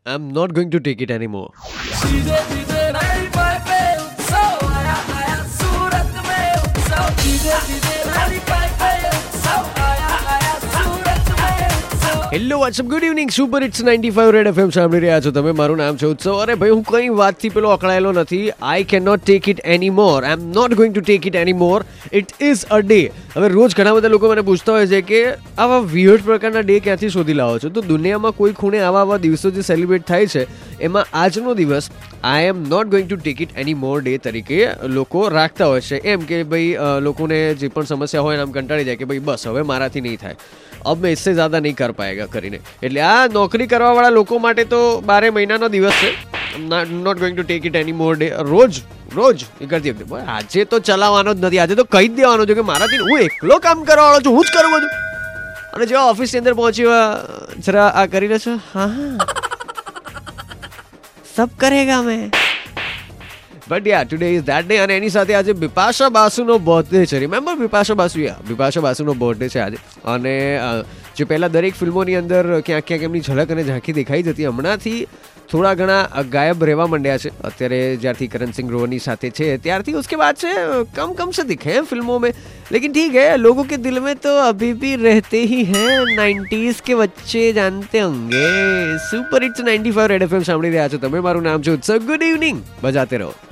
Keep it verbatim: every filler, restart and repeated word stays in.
I'm not going to take it anymore. सीधे सीधे ready पाए पे उत्सव आया आया सूरत में उत्सव सीधे सीधे रेडी पाए पे उत्सव आया आया सूरत में उत्सव. Hello what's up good evening super it's ninety five red FM સાંભળી રહ્યા છો તમે. મારું નામ છે ઉત્સવ. અરે ભાઈ, હું કઈ વાતથી પેલો અકળાયેલો નથી. I can not take it any more. I am not going to take it any more. It is a day. હવે રોજ ઘણા બધા લોકો મને પૂછતા હોય છે કે આવા વિયર્ડ પ્રકારના ડે ક્યાંથી શોધી લાવો છો. તો દુનિયામાં કોઈ ખૂણે આવા આવા દિવસો જે સેલિબ્રેટ થાય છે એમાં આજનો દિવસ I am not going to take it any more day તરીકે લોકો રાખતા હોય છે. એમ કે ભાઈ લોકોને જે પણ સમસ્યા હોય એને આમ કંટાળી જાય કે ભાઈ બસ હવે મારાથી નહીં થાય, અબ મેં इससे ज़्यादा नहीं कर पाएगा કરીને. એટલે આ નોકરી કરવાવાળા લોકો માટે તો બારે મહિનાનો દિવસ છે. Not going to take it any more day. રોજ રોજ એ કરતી વખતે આજે તો ચલાવવાનો જ નથી, આજે તો કહી જ દેવાનો છે કે મારાથી હું એકલો કામ કરવાવાળો છું, હું જ કરું બધું. અને જેવા ઓફિસની અંદર પહોંચ્યો જરા આ કરી લે છો, હા હા સબ કરેગા મેં. But ya today is that day. અને એની સાથે આજે બિપાશા બાસુનો બર્થડે છે. રિમેમ્બર બિપાશા બાસુ? યા બિપાશા બાસુનો બર્થડે છે આજે. અને જે પહેલાં દરેક ફિલ્મોની અંદર ક્યાંક ક્યાંક એમની ઝલક અને ઝાંખી દેખાઈ જતી, હમણાંથી થોડા ઘણા ગાયબ રહેવા માંડ્યા છે. અત્યારે જ્યારથી કરણ સિંહ ગ્રોવરની સાથે છે ત્યારથી उसके बाद से कम कम से दिखे हैं फिल्मों में. लेकिन ठीक है, लोगों के दिल में तो अभी भी रहते ही हैं. नाइन्टीज़ के बच्चे जानते होंगे. Super hits ninety five red FM સાંભળી રહ્યા છો તમે. મારું નામ છે ઉત્સવ. ગુડ ઇવનિંગ, બજાતે રહો.